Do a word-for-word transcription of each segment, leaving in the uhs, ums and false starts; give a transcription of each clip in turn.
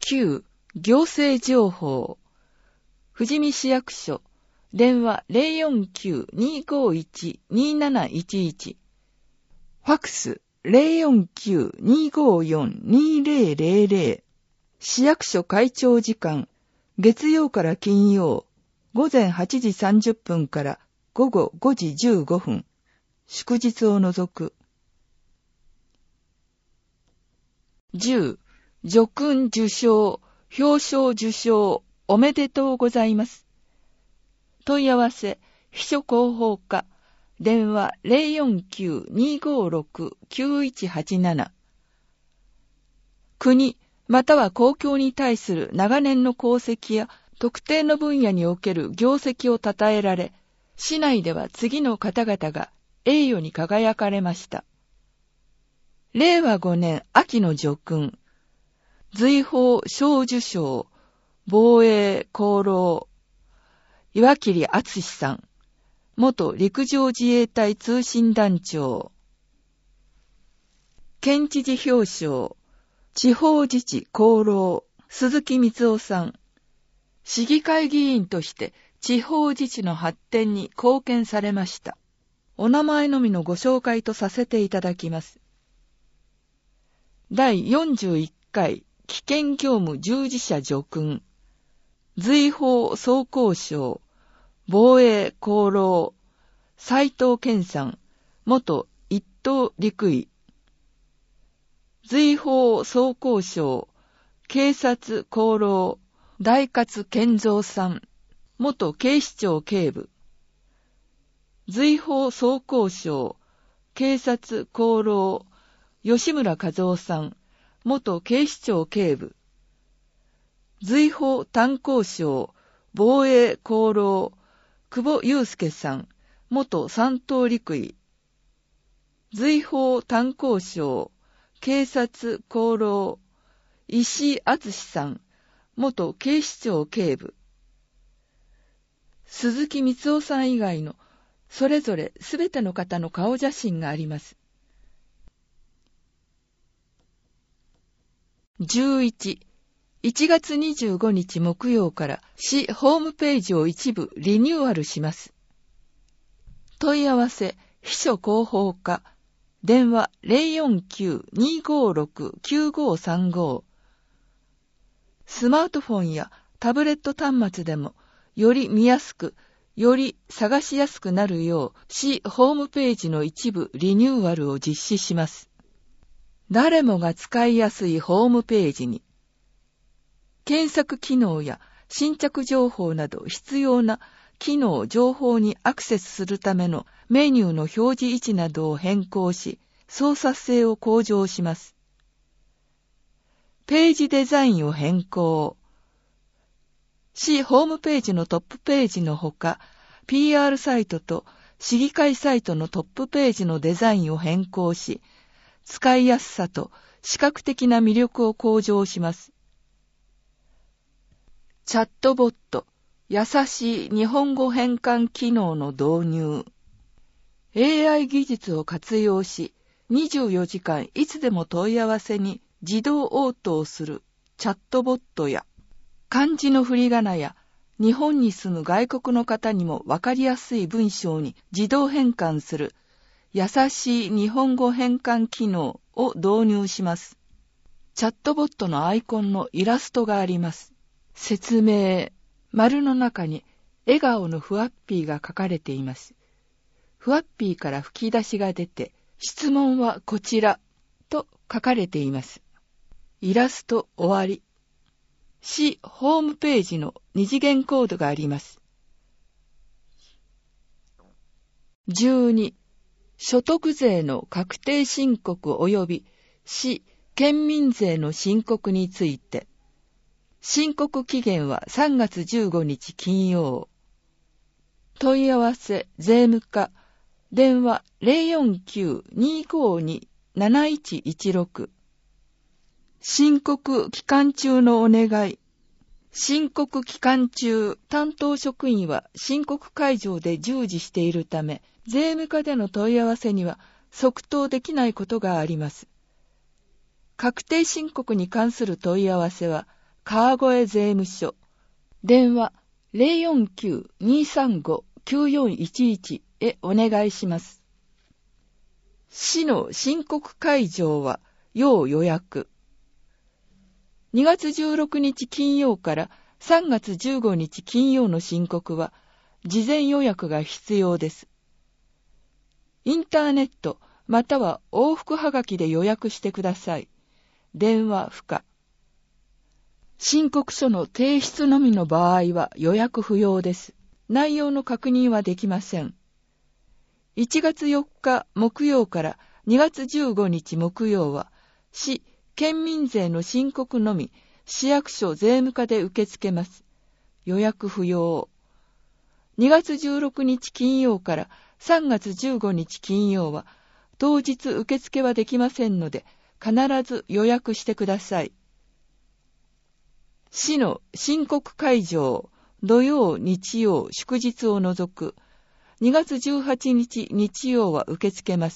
きゅう、行政情報。富士見市役所、電話 ゼロよんきゅう にーごーいち にーなないちいち。ファックス ゼロよんきゅう にーごーよん にーぜろぜろぜろ。市役所会長時間、月曜から金曜、午前はちじさんじゅっぷんから午後ごじじゅうごふん。祝日を除く。じゅう、叙勲受章、表彰受章、おめでとうございます。問い合わせ、秘書広報課、電話 ゼロよんきゅう にーごーろく きゅういちはちなな。国、または公共に対する長年の功績や特定の分野における業績を称えられ、市内では次の方々が栄誉に輝かれました。れいわごねん秋の叙勲、随宝小綬章、防衛功労、岩切敦さん、元陸上自衛隊通信団長。県知事表彰、地方自治功労、鈴木光夫さん。市議会議員として地方自治の発展に貢献されました。お名前のみのご紹介とさせていただきます。だいよんじゅういっかい危険業務従事者叙勲、随宝装甲章、防衛功労、斉藤健さん、元一等陸尉。随宝装甲章、警察功労、大勝健三さん、元警視庁警部。随宝装甲章、警察功労、吉村和夫さん、元警視庁警部。随宝炭鉱章、防衛功労、久保祐介さん、元三等陸尉。随宝炭鉱章、警察功労、石井敦さん、元警視庁警部。鈴木光夫さん以外のそれぞれすべての方の顔写真があります。じゅういち、いちがつにじゅうごにち木曜から市ホームページを一部リニューアルします。問い合わせ、秘書広報課、電話 ゼロよんきゅう にーごーろく きゅうごーさんご。スマートフォンやタブレット端末でもより見やすく、より探しやすくなるよう市ホームページの一部リニューアルを実施します。誰もが使いやすいホームページに、検索機能や新着情報など必要な機能・情報にアクセスするためのメニューの表示位置などを変更し、操作性を向上します。ページデザインを変更。市ホームページのトップページのほか、ピーアール サイトと市議会サイトのトップページのデザインを変更し、使いやすさと視覚的な魅力を向上します。チャットボット、優しい日本語変換機能の導入。エーアイ 技術を活用し、にじゅうよじかんいつでも問い合わせに自動応答するチャットボットや、漢字の振り仮名や日本に住む外国の方にもわかりやすい文章に自動変換する優しい日本語変換機能を導入します。チャットボットのアイコンのイラストがあります。説明。丸の中に笑顔のふわっぴーが書かれています。ふわっぴーから吹き出しが出て、質問はこちらと書かれています。イラスト終わり。市ホームページの二次元コードがあります。じゅうに、所得税の確定申告及び市県民税の申告について、申告期限はさんがつじゅうごにち金曜。問い合わせ税務課、電話 ゼロよんきゅう にーごーに なないちいちろく。申告期間中のお願い。申告期間中、担当職員は申告会場で従事しているため、税務課での問い合わせには即答できないことがあります。確定申告に関する問い合わせは、 川越税務署。電話 ゼロよんきゅう にーさんご きゅうよんいちいち へお願いします。市の申告会場は要予約。にがつじゅうろくにち金曜からさんがつじゅうごにち金曜の申告は事前予約が必要です。インターネットまたは往復はがきで予約してください。電話不可。申告書の提出のみの場合は予約不要です。内容の確認はできません。いちがつよっか木曜からにがつじゅうごにち木曜は市、県民税の申告のみ市役所税務課で受け付けます。予約不要。にがつじゅうろくにち金曜からさんがつじゅうごにち金曜は当日受付はできませんので必ず予約してください。市の申告会場、土曜、日曜、祝日を除くにがつじゅうはちにち日曜は受け付けます。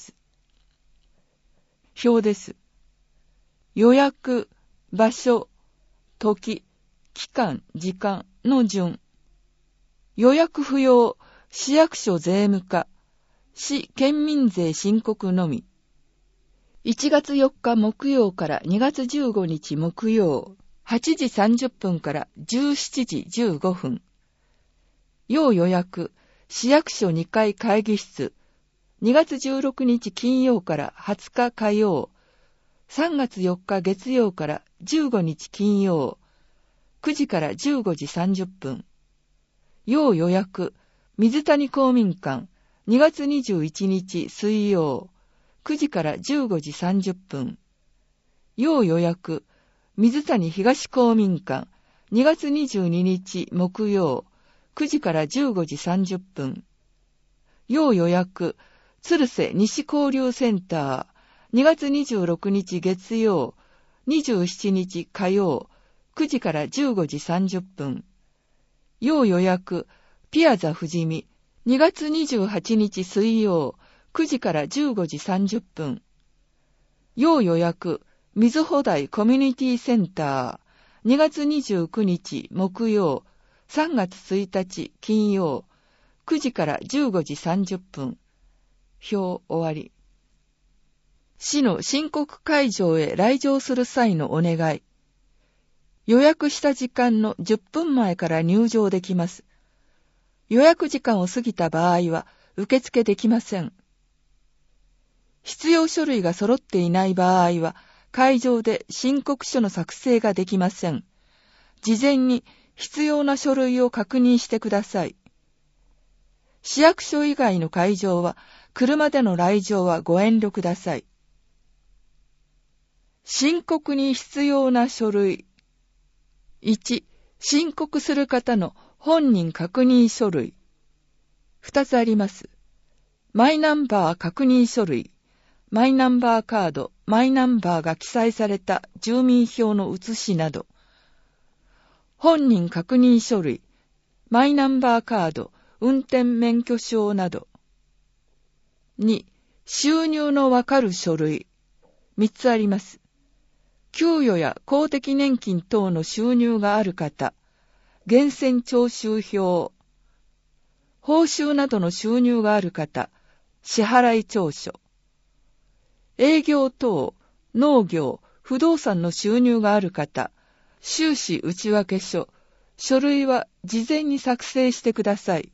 表です。予約、場所、時、期間、時間の順。予約不要、市役所税務課、市県民税申告のみ。いちがつよっか木曜からにがつじゅうごにち木曜、はちじさんじゅっぷんからじゅうしちじじゅうごふん。要予約、市役所にかい会議室、にがつじゅうろくにち金曜からはつか火曜、さんがつよっか月曜からじゅうごにち金曜、くじからじゅうごじさんじゅっぷん。要予約、水谷公民館、にがつにじゅういちにち水曜、くじからじゅうごじさんじゅっぷん。要予約、水谷東公民館、にがつにじゅうににち木曜、くじからじゅうごじさんじゅっぷん。要予約、鶴瀬西交流センター、にがつにじゅうろくにち月曜、にじゅうしちにち火曜、くじからじゅうごじさんじゅっぷん。要予約、ピアザ富士見、にがつにじゅうはちにち水曜、くじからじゅうごじさんじゅっぷん。要予約、水穂台コミュニティセンター、にがつにじゅうくにち木曜、さんがつついたち金曜、くじからじゅうごじさんじゅっぷん。表終わり。市の申告会場へ来場する際のお願い。予約した時間のじゅっぷんまえから入場できます。予約時間を過ぎた場合は受付できません。必要書類が揃っていない場合は会場で申告書の作成ができません。事前に必要な書類を確認してください。市役所以外の会場は車での来場はご遠慮ください。申告に必要な書類。いち、申告する方の本人確認書類。ふたつあります。マイナンバー確認書類、マイナンバーカード、マイナンバーが記載された住民票の写しなど。本人確認書類、マイナンバーカード、運転免許証など。に、収入のわかる書類。みっつあります。給与や公的年金等の収入がある方、源泉徴収票、報酬などの収入がある方、支払い調書、営業等、農業、不動産の収入がある方、収支内訳書、書類は事前に作成してください。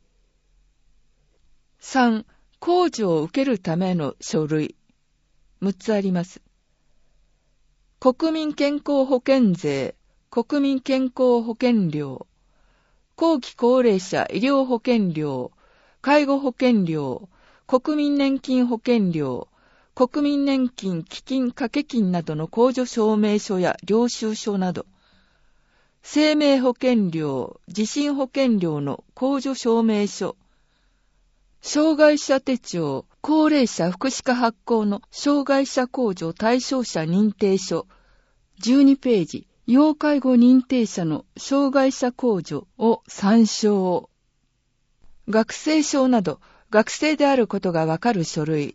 さん、控除を受けるための書類、むっつあります。国民健康保険税、国民健康保険料、後期高齢者医療保険料、介護保険料、国民年金保険料、国民年金基金掛け金などの控除証明書や領収書など、生命保険料、地震保険料の控除証明書、障害者手帳、高齢者福祉課発行の障害者控除対象者認定書、じゅうにページ、要介護認定者の障害者控除を参照。学生証など、学生であることがわかる書類。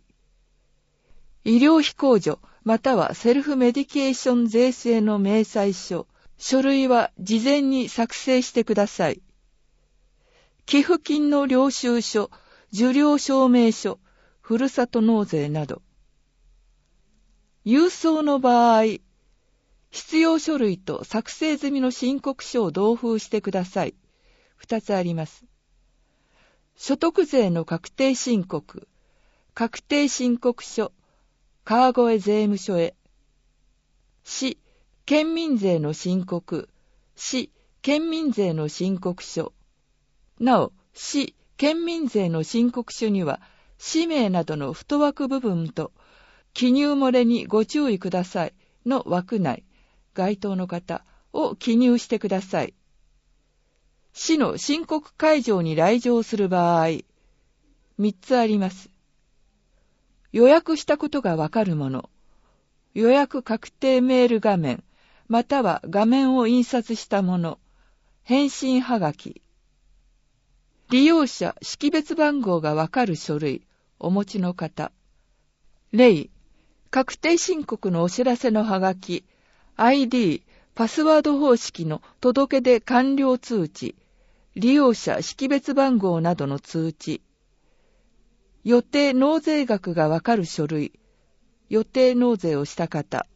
医療費控除、またはセルフメディケーション税制の明細書、 書類は事前に作成してください。寄付金の領収書、受領証明書、ふるさと納税など。郵送の場合、必要書類と作成済みの申告書を同封してください。二つあります。所得税の確定申告、確定申告書、川越税務署へ。市、県民税の申告、市、県民税の申告書。なお、市、県民税の申告書には、氏名などの太枠部分と、記入漏れにご注意くださいの枠内、該当の方を記入してください。市の申告会場に来場する場合、三つあります。予約したことがわかるもの、予約確定メール画面、または画面を印刷したもの、返信はがき。利用者識別番号がわかる書類、お持ちの方。例、確定申告のお知らせのはがき、アイディー、パスワード方式の届け出完了通知、利用者識別番号などの通知、予定納税額がわかる書類、予定納税をした方。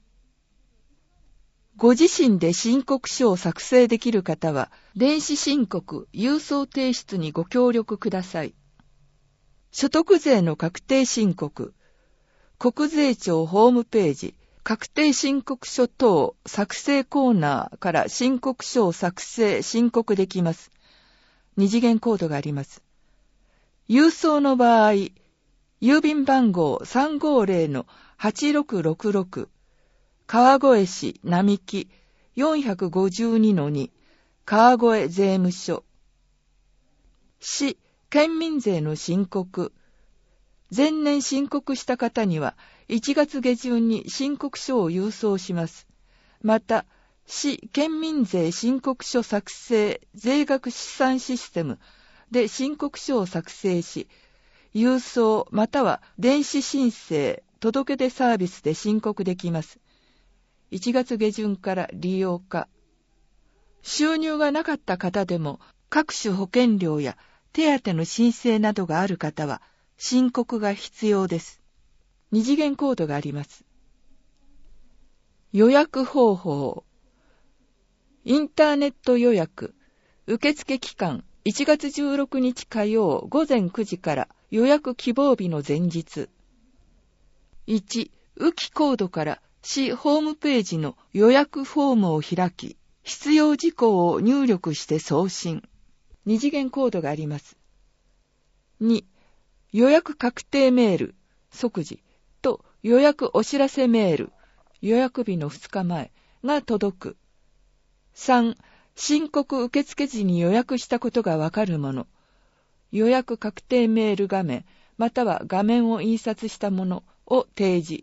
ご自身で申告書を作成できる方は、電子申告、郵送提出にご協力ください。所得税の確定申告、国税庁ホームページ、確定申告書等作成コーナーから申告書を作成、申告できます。二次元コードがあります。郵送の場合、郵便番号 さんごーぜろのはちろくろくろく、川越市並木 よんごにのに、川越税務署。市、県民税の申告。前年申告した方には、いちがつげじゅんに申告書を郵送します。また、市県民税申告書作成税額試算システムで申告書を作成し、郵送または電子申請、届け出サービスで申告できます。いちがつげじゅんから利用可。収入がなかった方でも、各種保険料や手当の申請などがある方は、申告が必要です。二次元コードがあります。予約方法。インターネット予約。受付期間いちがつじゅうろくにち火曜ごぜんくじから予約希望日の前日。いち、ウキコードから市ホームページの予約フォームを開き、必要事項を入力して送信。二次元コードがあります。に、予約確定メール、即時と予約お知らせメール、予約日のふつかまえが届く。さん、申告受付時に予約したことがわかるもの、予約確定メール画面、または画面を印刷したものを提示。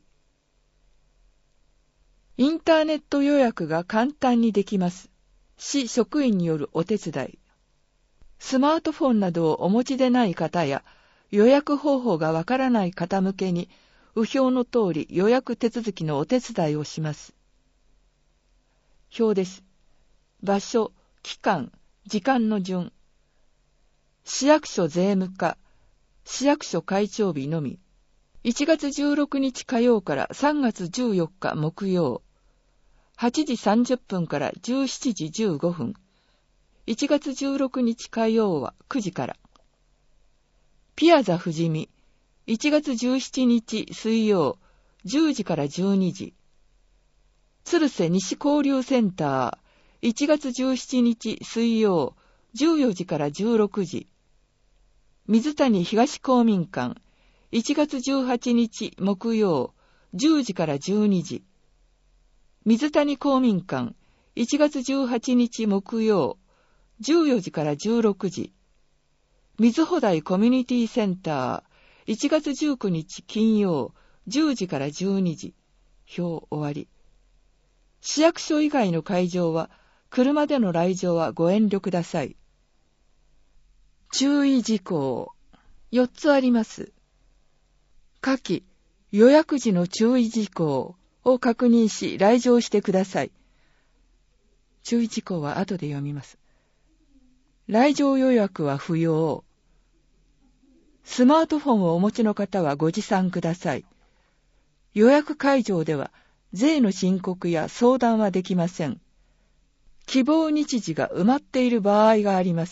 インターネット予約が簡単にできます。市職員によるお手伝い。スマートフォンなどをお持ちでない方や、予約方法がわからない方向けに、右表の通り予約手続きのお手伝いをします。表です。場所、期間、時間の順。市役所税務課、市役所会長日のみ。いちがつじゅうろくにち火曜からさんがつじゅうよっか木曜。はちじさんじゅっぷんからじゅうしちじじゅうごふん。いちがつじゅうろくにち火曜はくじから。ピアザ富士見、いちがつじゅうしちにち水曜、じゅうじからじゅうにじ。鶴瀬西交流センター、いちがつじゅうしちにち水曜、じゅうよじからじゅうろくじ。水谷東公民館、いちがつじゅうはちにち木曜、じゅうじからじゅうにじ。水谷公民館、いちがつじゅうはちにち木曜、じゅうよじからじゅうろくじ。水穂台コミュニティセンター、いちがつじゅうくにち金曜、じゅうじからじゅうにじ。表終わり。市役所以外の会場は、車での来場はご遠慮ください。注意事項。よっつあります。下記、予約時の注意事項を確認し来場してください。 注意事項は後で読みます。来場予約は不要。スマートフォンをお持ちの方はご持参ください。予約会場では税の申告や相談はできません。希望日時が埋まっている場合があります。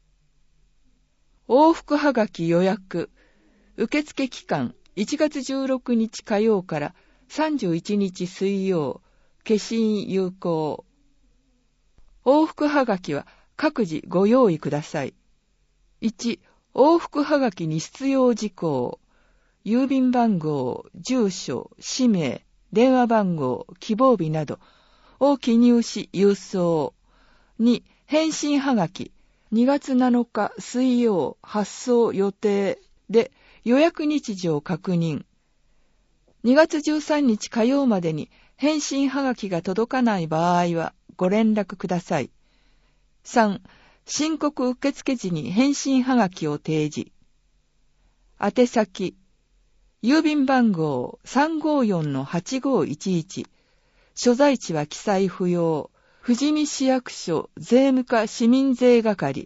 往復はがき予約。受付期間いちがつじゅうろくにち火曜からさんじゅういちにち水曜。消印有効。往復はがきは各自ご用意ください。いち、往復はがきに必要事項。郵便番号、住所、氏名、電話番号、希望日などを記入し郵送。に、返信はがき。にがつなのか水曜発送予定で予約日時を確認。にがつじゅうさんにち火曜までに返信はがきが届かない場合はご連絡ください。さん、申告受付時に返信はがきを提示。宛先、郵便番号 さんごよんのはちごいちいち。所在地は記載不要。富士見市役所税務課市民税係。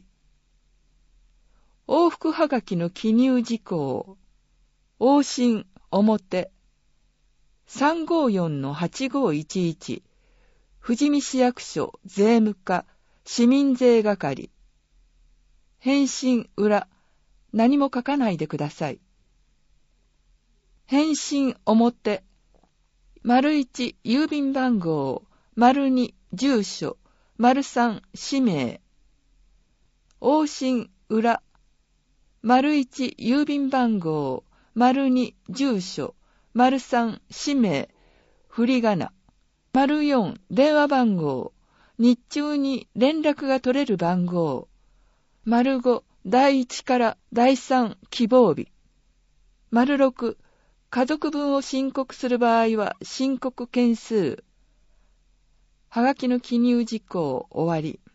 往復はがきの記入事項。往診表。さんごよんのはちごいちいち。富士見市役所税務課市民税係。返信裏。何も書かないでください。返信表。丸一郵便番号。丸二住所。丸三氏名。往診裏。丸一郵便番号。丸二住所。丸三氏名。振り仮名。丸四電話番号。日中に連絡が取れる番号。丸五第一から第三希望日。丸六家族分を申告する場合は申告件数。はがきの記入事項終わり。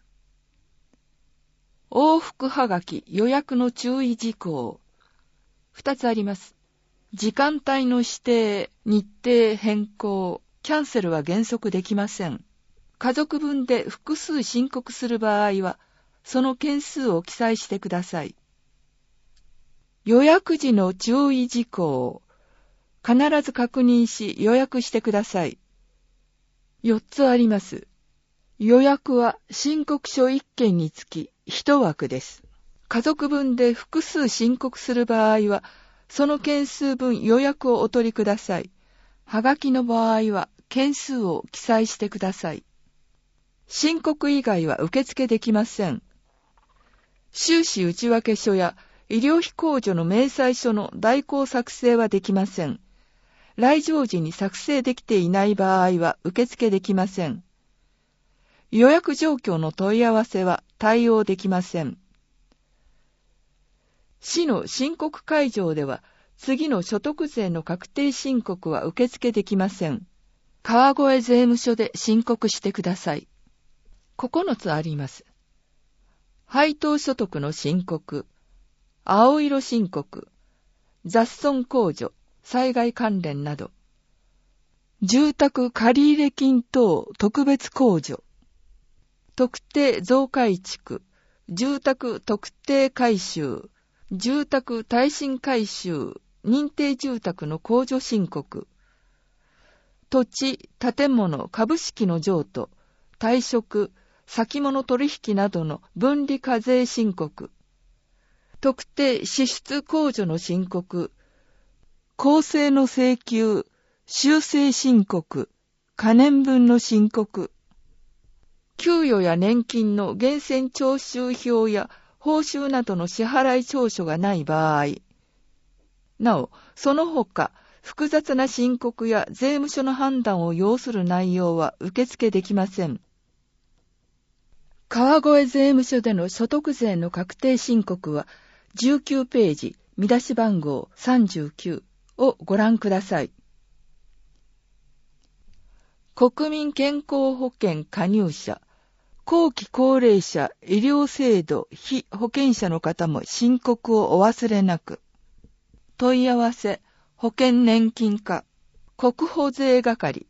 往復はがき予約の注意事項。二つあります。時間帯の指定、日程変更、キャンセルは原則できません。家族分で複数申告する場合は、その件数を記載してください。予約時の注意事項。必ず確認し予約してください。四つあります。予約は申告書一件につき一枠です。家族分で複数申告する場合は、その件数分予約をお取りください。はがきの場合は件数を記載してください。申告以外は受付できません。収支内訳書や医療費控除の明細書の代行作成はできません。来場時に作成できていない場合は受付できません。予約状況の問い合わせは対応できません。市の申告会場では次の所得税の確定申告は受付できません。川越税務署で申告してください。ここのつあります。配当所得の申告、青色申告、雑損控除、災害関連など、住宅借入金等特別控除、特定増改築、住宅特定改修、住宅耐震改修、認定住宅の控除申告、土地、建物、株式の譲渡、退職、先物取引などの分離課税申告、特定支出控除の申告、公正の請求、修正申告、可年分の申告、給与や年金の源泉徴収票や報酬などの支払い調書がない場合、なお、その他、複雑な申告や税務署の判断を要する内容は受付できません。川越税務署での所得税の確定申告はじゅうきゅうページ、見出し番号さんじゅうきゅうをご覧ください。国民健康保険加入者、後期高齢者医療制度被保険者の方も申告をお忘れなく。問い合わせ、保険年金課、国保税係、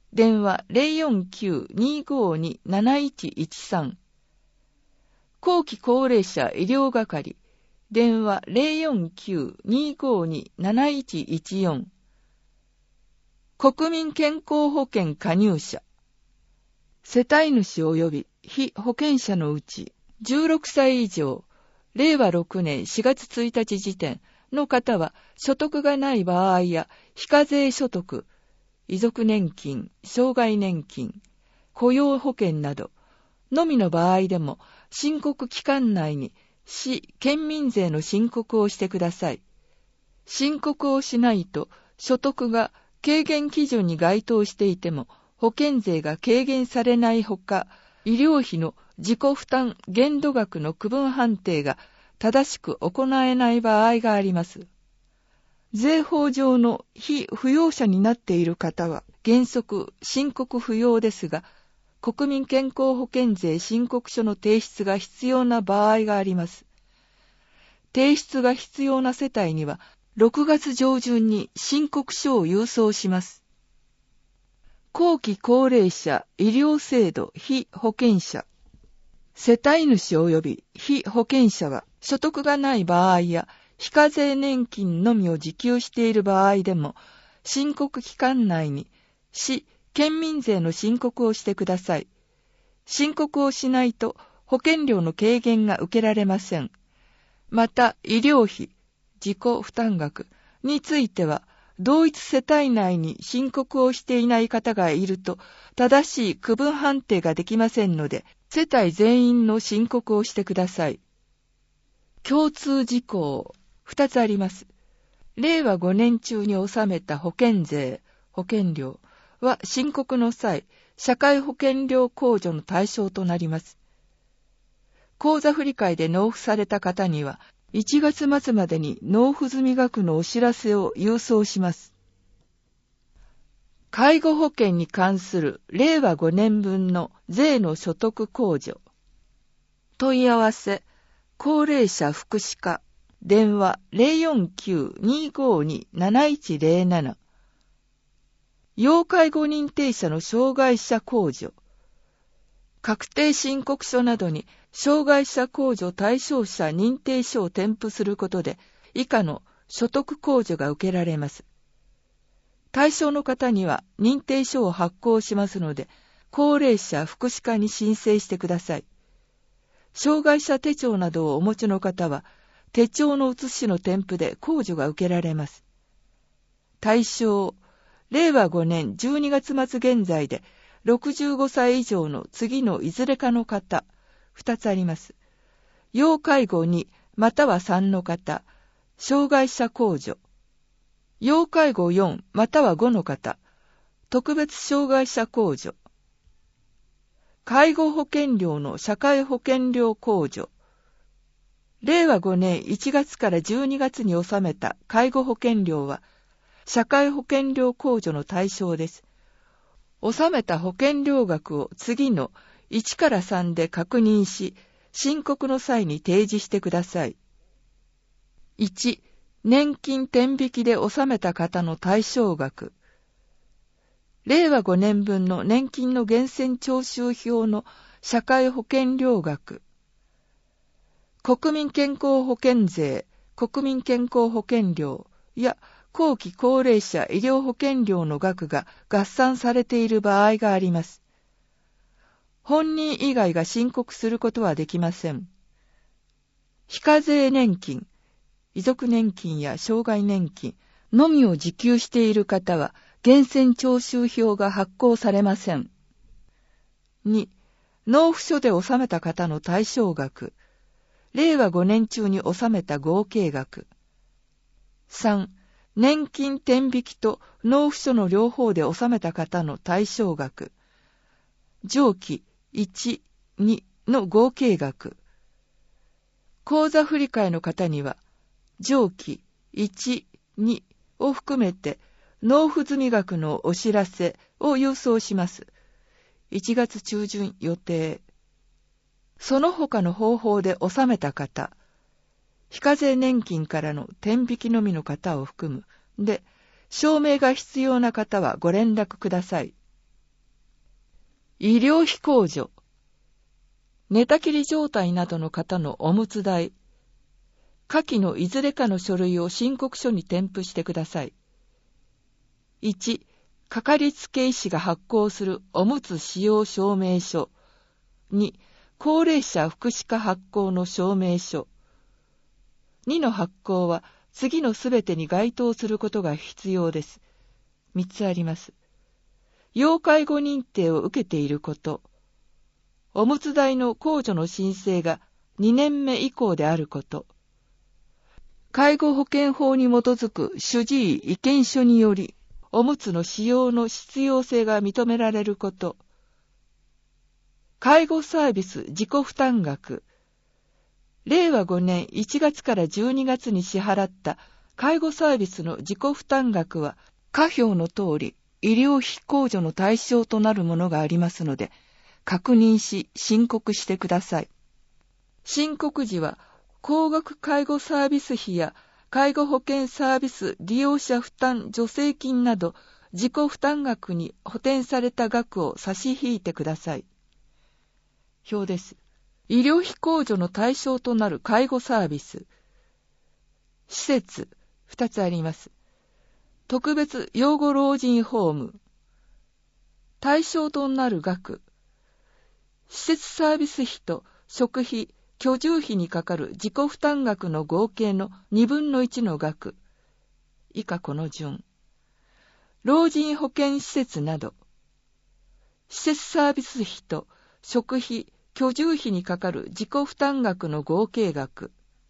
電話 ゼロよんきゅう にーごーに なないちいちさん。後期高齢者医療係、電話 ゼロよんきゅう にーごーに なないちいちよん。国民健康保険加入者、世帯主及び被保険者のうちじゅうろくさい以上、れいわろくねんしがつついたち時点の方は所得がない場合や非課税所得、遺族年金、障害年金、雇用保険などのみの場合でも申告期間内に市・県民税の申告をしてください。申告をしないと所得が軽減基準に該当していても保険税が軽減されないほか、医療費の自己負担限度額の区分判定が正しく行えない場合があります。税法上の被扶養者になっている方は原則申告不要ですが、国民健康保険税申告書の提出が必要な場合があります。提出が必要な世帯にはろくがつ上旬に申告書を郵送します。後期高齢者医療制度被保険者、世帯主及び被保険者は所得がない場合や非課税年金のみを受給している場合でも申告期間内に市・県民税の申告をしてください。申告をしないと保険料の軽減が受けられません。また医療費、自己負担額については同一世帯内に申告をしていない方がいると正しい区分判定ができませんので、世帯全員の申告をしてください。共通事項二つあります。れいわごねん中に納めた保険税、保険料は申告の際、社会保険料控除の対象となります。口座振替で納付された方には、いちがつまつまでに納付済み額のお知らせを郵送します。介護保険に関するれいわごねんぶんの税の所得控除。問い合わせ、高齢者福祉課、電話 ゼロよんきゅう にーごーに なないちゼロなな。要介護認定者の障害者控除。確定申告書などに障害者控除対象者認定書を添付することで以下の所得控除が受けられます。対象の方には認定書を発行しますので、高齢者福祉課に申請してください。障害者手帳などをお持ちの方は、手帳の写しの添付で控除が受けられます。対象、れいわごねんじゅうにがつまつ現在で、ろくじゅうごさい以上の次のいずれかの方、二つあります。要介護にまたはさんの方、障害者控除。要介護よんまたはごの方、特別障害者控除。介護保険料の社会保険料控除。れいわごねんいちがつからじゅうにがつに納めた介護保険料は、社会保険料控除の対象です。納めた保険料額を次のいちからさんで確認し、申告の際に提示してください。いち、年金天引きで納めた方の対象額。れいわごねんぶんの年金の源泉徴収票の社会保険料額。国民健康保険税、国民健康保険料や後期高齢者医療保険料の額が合算されている場合があります。本人以外が申告することはできません。非課税年金、遺族年金や障害年金のみを受給している方は源泉徴収票が発行されません。に、納付書で納めた方の対象額、れいわごねん中に納めた合計額。さん、年金天引きと納付書の両方で納めた方の対象額。上記いち、にの合計額。口座振替の方には、上記いち、にを含めて納付済み額のお知らせを郵送します。いちがつ中旬予定。その他の方法で納めた方、非課税年金からの天引きのみの方を含む。で、証明が必要な方はご連絡ください。 医療費控除、寝たきり状態などの方のおむつ代、下記のいずれかの書類を申告書に添付してください。いち、かかりつけ医師が発行するおむつ使用証明書。に、高齢者福祉課発行の証明書。にの発行は次のすべてに該当することが必要です。みっつあります。要介護認定を受けていること。おむつ代の控除の申請がにねんめ以降であること。介護保険法に基づく主治医意見書により、おむつの使用の必要性が認められること。介護サービス自己負担額。れいわごねんいちがつからじゅうにがつに支払った介護サービスの自己負担額は、下表の通り医療費控除の対象となるものがありますので、確認し申告してください。申告時は、高額介護サービス費や介護保険サービス利用者負担助成金など自己負担額に補填された額を差し引いてください。表です。医療費控除の対象となる介護サービス。施設、ふたつあります。特別養護老人ホーム。対象となる額。施設サービス費と食費、居住費にかかる自己負担額の合計のにぶんのいちの額。以下この順。老人保健施設など。施設サービス費と食費、居住費にかかる自己負担額の合計額。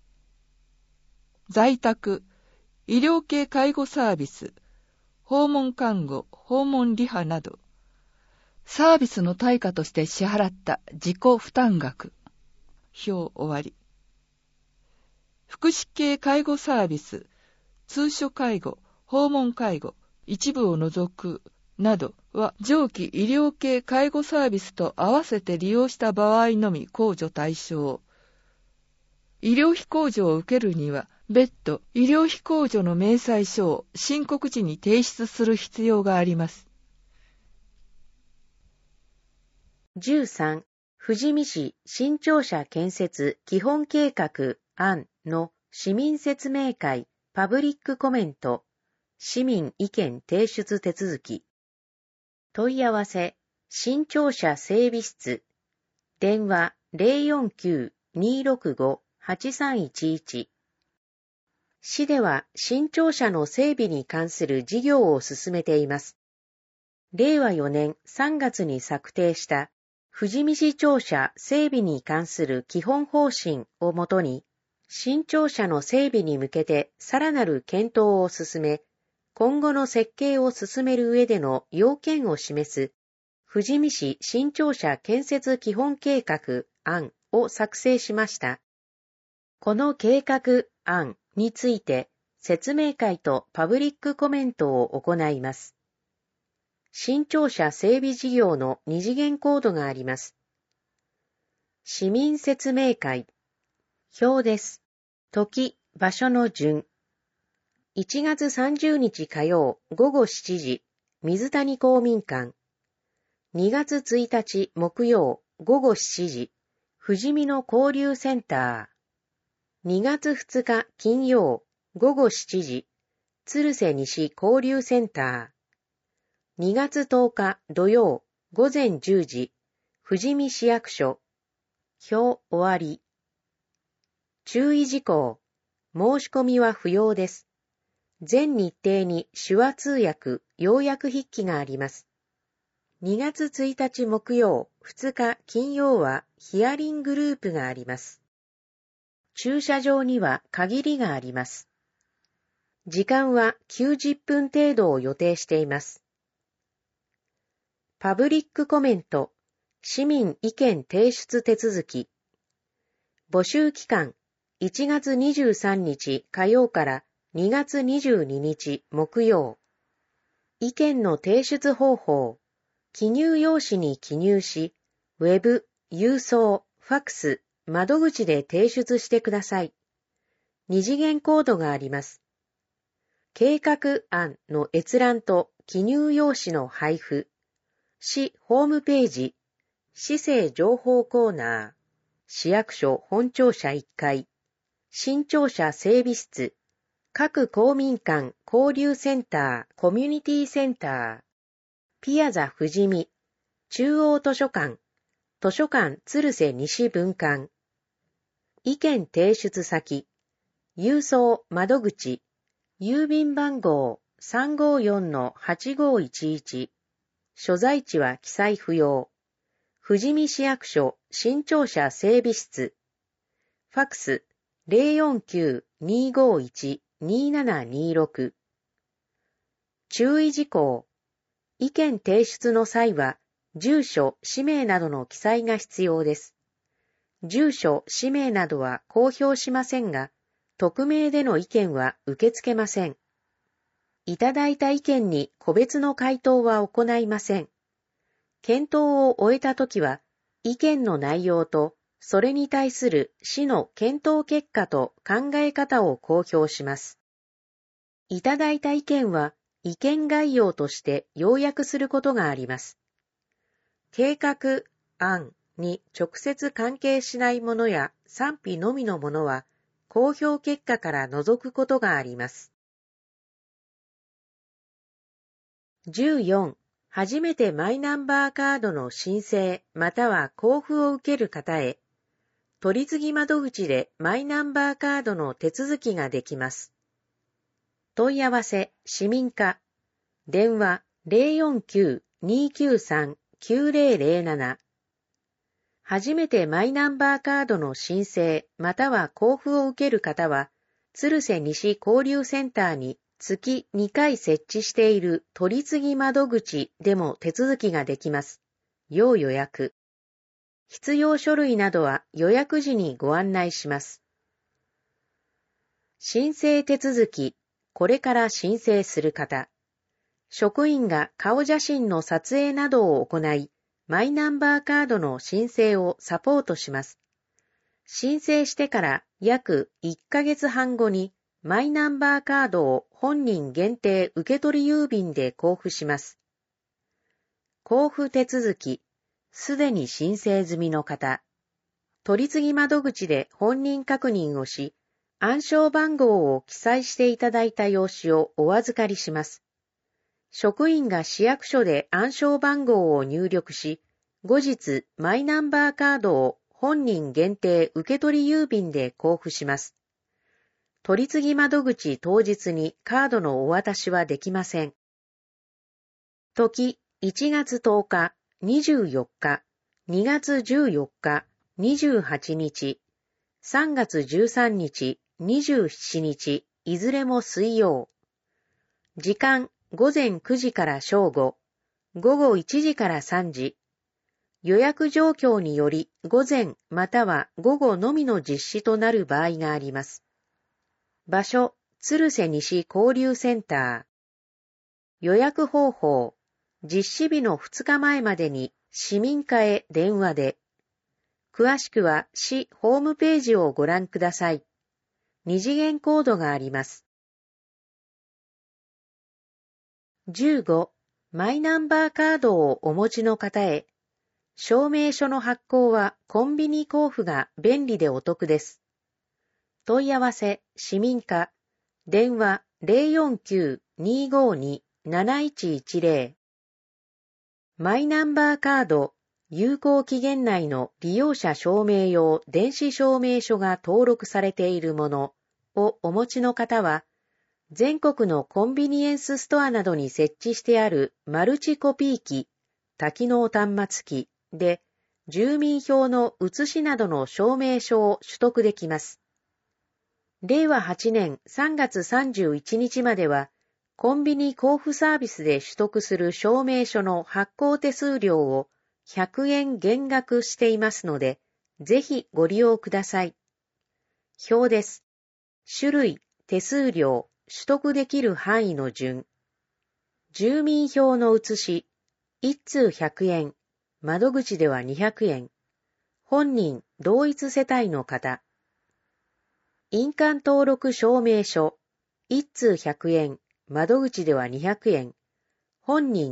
在宅、医療系介護サービス、訪問看護、訪問リハなど。サービスの対価として支払った自己負担額。表終わり。福祉系介護サービス、通所介護、訪問介護、一部を除くなどは上記医療系介護サービスと合わせて利用した場合のみ控除対象。医療費控除を受けるには別途医療費控除の明細書を申告時に提出する必要があります。 じゅうさん、富士見市新庁舎建設基本計画案の市民説明会パブリックコメント市民意見提出手続き問い合わせ新庁舎整備室電話 ゼロよんきゅう にーろくご はちさんいちいち 市では新庁舎の整備に関する事業を進めています。れいわよねんさんがつに策定した富士見市庁舎整備に関する基本方針をもとに、新庁舎の整備に向けてさらなる検討を進め、今後の設計を進める上での要件を示す、富士見市新庁舎建設基本計画案を作成しました。この計画案について説明会とパブリックコメントを行います。新庁舎整備事業の二次元コードがあります。市民説明会。表です。時、場所の順。いちがつさんじゅうにち火曜ごごしちじ、水谷公民館。にがつついたち木曜ごごしちじ、富士見の交流センター。にがつふつか金曜ごごしちじ、鶴瀬西交流センター。にがつとおか土曜ごぜんじゅうじ、富士見市役所。表終わり。注意事項。申し込みは不要です。全日程に手話通訳、要約筆記があります。にがつついたち木曜、ふつか金曜はヒアリングループがあります。駐車場には限りがあります。時間はきゅうじゅっぷん程度を予定しています。パブリックコメント、市民意見提出手続き。募集期間、いちがつにじゅうさんにち火曜からにがつにじゅうににち木曜。意見の提出方法、記入用紙に記入し、ウェブ、郵送、ファックス、窓口で提出してください。二次元コードがあります。計画案の閲覧と記入用紙の配布。 市ホームページ、市政情報コーナー、市役所本庁舎いっかい、新庁舎整備室、各公民館交流センター、コミュニティセンター、ピアザ富士見、中央図書館、図書館鶴瀬西分館、意見提出先、郵送窓口、郵便番号 さんごよんのはちごいちいち、所在地は記載不要、富士見市役所新庁舎整備室、ファクス ゼロよんきゅう にーごいち にーななにーろく。注意事項。意見提出の際は、住所、氏名などの記載が必要です。住所、氏名などは公表しませんが、匿名での意見は受け付けません。いただいた意見に個別の回答は行いません。検討を終えたときは、意見の内容と、それに対する市の検討結果と考え方を公表します。いただいた意見は、意見概要として要約することがあります。計画案に直接関係しないものや賛否のみのものは、公表結果から除くことがあります。じゅうよん. 初めてマイナンバーカードの申請または交付を受ける方へ、取次窓口でマイナンバーカードの手続きができます。問い合わせ、市民課、電話 ゼロよんきゅう にーきゅうさん きゅうゼロゼロなな。初めてマイナンバーカードの申請または交付を受ける方は、鶴瀬西交流センターに月にかい設置している取次窓口でも手続きができます。要予約。必要書類などは予約時にご案内します。申請手続き、これから申請する方。職員が顔写真の撮影などを行い、マイナンバーカードの申請をサポートします。申請してから約いっかげつはん後にマイナンバーカードを本人限定受取郵便で交付します。交付手続き、すでに申請済みの方。取次窓口で本人確認をし、暗証番号を記載していただいた用紙をお預かりします。職員が市役所で暗証番号を入力し、後日マイナンバーカードを本人限定受取郵便で交付します。取次窓口当日にカードのお渡しはできません。時、いちがつとおか、にじゅうよっか、にがつじゅうよっか、にじゅうはちにち、さんがつじゅうさんにち、にじゅうしちにち、いずれも水曜。時間、ごぜんくじから正午、ごごいちじからさんじ。予約状況により午前または午後のみの実施となる場合があります。場所、鶴瀬西交流センター。予約方法、実施日のふつかまえまでに市民課へ電話で。詳しくは市ホームページをご覧ください。二次元コードがあります。じゅうご. マイナンバーカードをお持ちの方へ。証明書の発行はコンビニ交付が便利でお得です。問い合わせ、市民課、電話 ゼロよんきゅう にーごに なないちいちゼロ。マイナンバーカード、有効期限内の利用者証明用電子証明書が登録されているものをお持ちの方は、全国のコンビニエンスストアなどに設置してあるマルチコピー機、多機能端末機で、住民票の写しなどの証明書を取得できます。れいわはちねんさんがつさんじゅういちにちまでは、コンビニ交付サービスで取得する証明書の発行手数料をひゃくえん減額していますので、ぜひご利用ください。表です。種類、手数料、取得できる範囲の順。住民票の写し、一通ひゃくえん、窓口ではにひゃくえん。本人、同一世帯の方。印鑑登録証明書、一通ひゃくえん、窓口ではにひゃくえん。本人、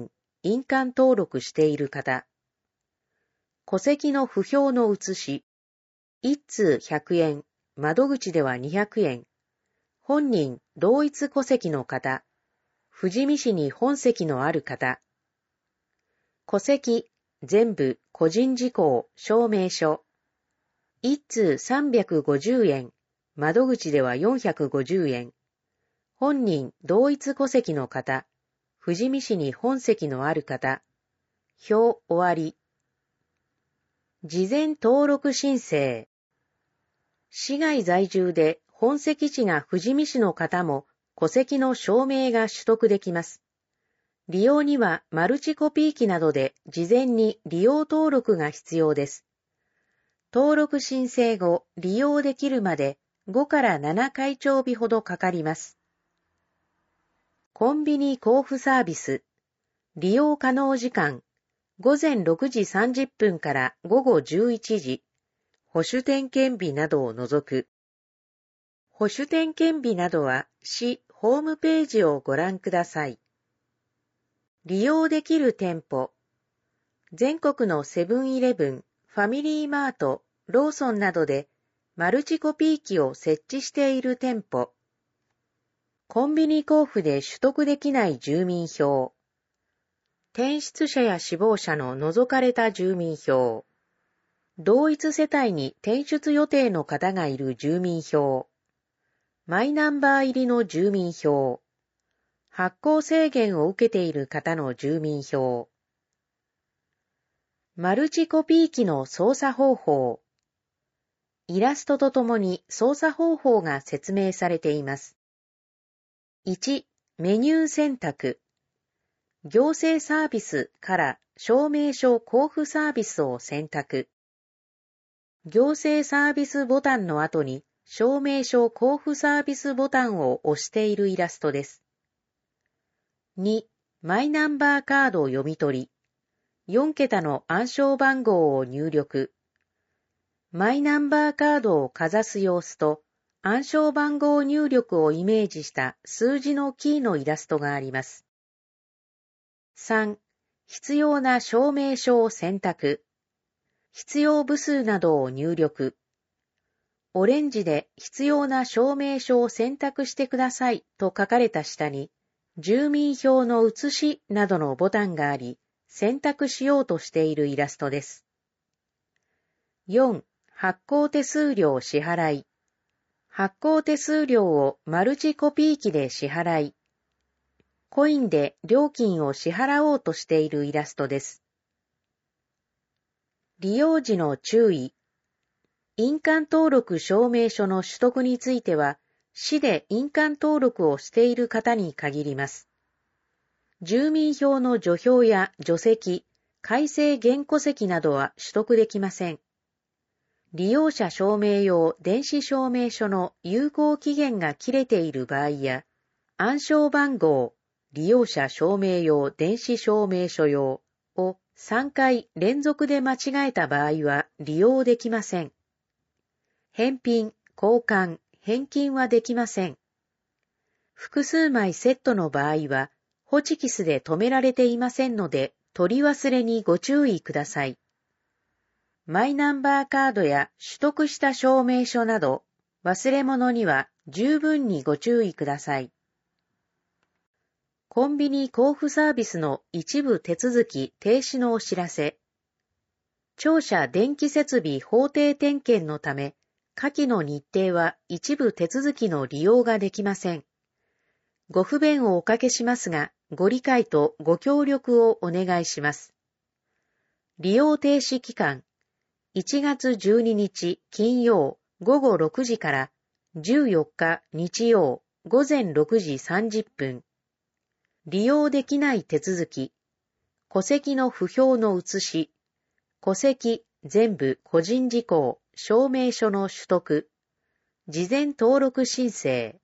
印鑑登録している方。戸籍の不評の写し。一通ひゃくえん、窓口ではにひゃくえん。本人同一戸籍の方。富士見市に本籍のある方。戸籍、全部個人事項証明書。一通さんびゃくごじゅうえん、窓口ではよんひゃくごじゅうえん。本人同一戸籍の方。富士見市に本籍のある方。表終わり。事前登録申請。市外在住で本籍地が富士見市の方も戸籍の証明が取得できます。利用にはマルチコピー機などで事前に利用登録が必要です。登録申請後、利用できるまでごからなな開帳日ほどかかります。コンビニ交付サービス。利用可能時間。ごぜんろくじさんじゅっぷんからごごじゅういちじ。保守点検日などを除く。保守点検日などは市ホームページをご覧ください。利用できる店舗。全国のセブンイレブン、ファミリーマート、ローソンなどでマルチコピー機を設置している店舗。コンビニ交付で取得できない住民票。転出者や死亡者の除かれた住民票。同一世帯に転出予定の方がいる住民票。マイナンバー入りの住民票。発行制限を受けている方の住民票。マルチコピー機の操作方法。イラストとともに操作方法が説明されています。いち、メニュー選択。行政サービスから証明書交付サービスを選択。行政サービスボタンの後に証明書交付サービスボタンを押しているイラストです。に、マイナンバーカード読み取り。よん桁の暗証番号を入力。マイナンバーカードをかざす様子と暗証番号入力をイメージした数字のキーのイラストがあります。さん、必要な証明書を選択。必要部数などを入力。オレンジで必要な証明書を選択してくださいと書かれた下に、住民票の写しなどのボタンがあり、選択しようとしているイラストです。よん、発行手数料支払い。発行手数料をマルチコピー機で支払い。コインで料金を支払おうとしているイラストです。利用時の注意。印鑑登録証明書の取得については、市で印鑑登録をしている方に限ります。住民票の除票や除籍、改正現戸籍などは取得できません。利用者証明用電子証明書の有効期限が切れている場合や、暗証番号、利用者証明用電子証明書用をさんかい連続で間違えた場合は利用できません。返品、交換、返金はできません。複数枚セットの場合は、ホチキスで留められていませんので、取り忘れにご注意ください。マイナンバーカードや取得した証明書など、忘れ物には十分にご注意ください。コンビニ交付サービスの一部手続き停止のお知らせ。庁舎電気設備法定点検のため、下記の日程は一部手続きの利用ができません。ご不便をおかけしますが、ご理解とご協力をお願いします。利用停止期間、いちがつじゅうににち金曜ごごろくじからじゅうよっか日曜ごぜんろくじさんじゅっぷん。利用できない手続き、戸籍の不評の写し、戸籍全部個人事項証明書の取得、事前登録申請。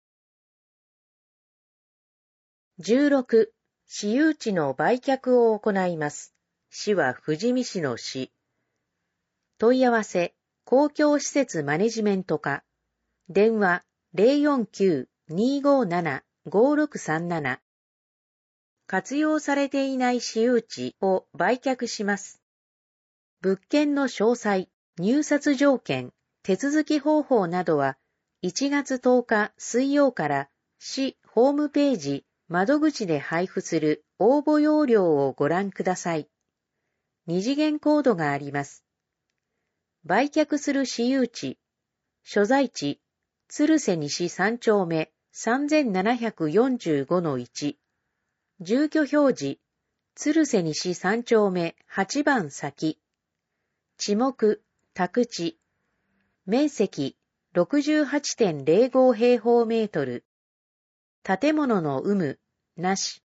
じゅうろく、私有地の売却を行います。市は富士見市の市。問い合わせ、公共施設マネジメント課。電話 ゼロよんきゅう にーごーなな ごーろくさんなな。 活用されていない私有地を売却します。物件の詳細、入札条件、手続き方法などはいちがつとおか水曜から市ホームページ窓口で配布する応募要領をご覧ください。二次元コードがあります。売却する私有地、所在地、鶴瀬西さん丁目 さんぜんななひゃくよんじゅうごのいち、住居表示、鶴瀬西さん丁目はちばん先、地目、宅地、面積 ろくじゅうはちてんぜろご 平方メートル、建物の有無、なし。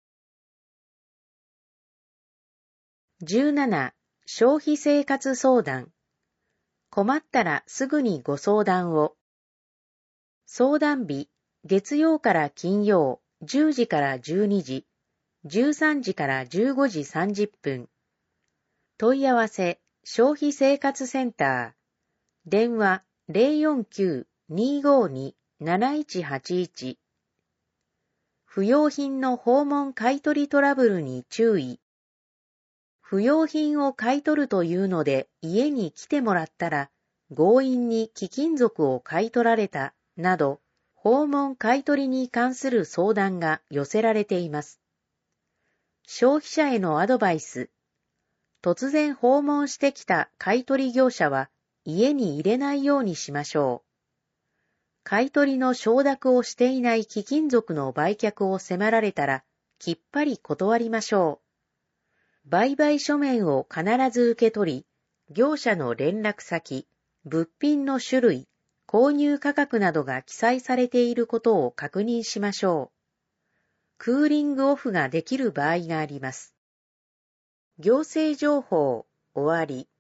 じゅうなな、消費生活相談。困ったらすぐにご相談を。相談日、月曜から金曜、じゅうじからじゅうにじ、じゅうさんじからじゅうごじさんじゅっぷん。問い合わせ、消費生活センター。電話 ゼロよんきゅう にーごーに なないちはちいち。不用品の訪問買取トラブルに注意。不用品を買い取るというので家に来てもらったら強引に貴金属を買い取られたなど訪問買い取りに関する相談が寄せられています。消費者へのアドバイス。突然訪問してきた買い取り業者は家に入れないようにしましょう。買い取りの承諾をしていない貴金属の売却を迫られたらきっぱり断りましょう。売買書面を必ず受け取り、業者の連絡先、物品の種類、購入価格などが記載されていることを確認しましょう。クーリングオフができる場合があります。行政情報、終わり。